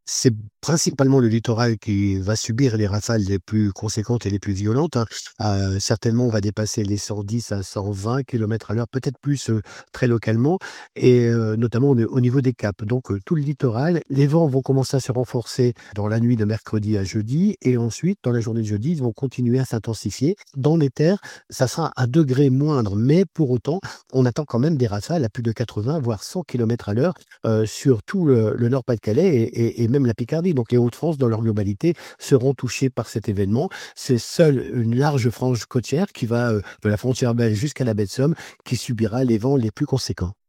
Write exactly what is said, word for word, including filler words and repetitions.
C'est principalement le littoral qui va subir les rafales les plus conséquentes et les plus violentes, hein. Heu, certainement, on va dépasser les cent dix à cent vingt kilomètres à l'heure, peut-être plus, heu, très localement et heu, notamment au au niveau des caps. Donc heu, tout le littoral, les vents vont commencer à se renforcer dans la nuit de mercredi à jeudi et ensuite, dans la journée de jeudi, ils vont continuer à s'intensifier. Dans les terres, ça sera à degré moindre, mais pour autant, on attend quand même des rafales à plus de quatre-vingts voire cent kilomètres à l'heure heu, sur tout le le Nord-Pas-de-Calais et et et même la Picardie. Donc les Hauts-de-France, dans leur globalité, seront touchés par cet événement. C'est seule une large frange côtière qui va, heu, de la frontière belge jusqu'à la baie de Somme, qui subira les vents les plus conséquents.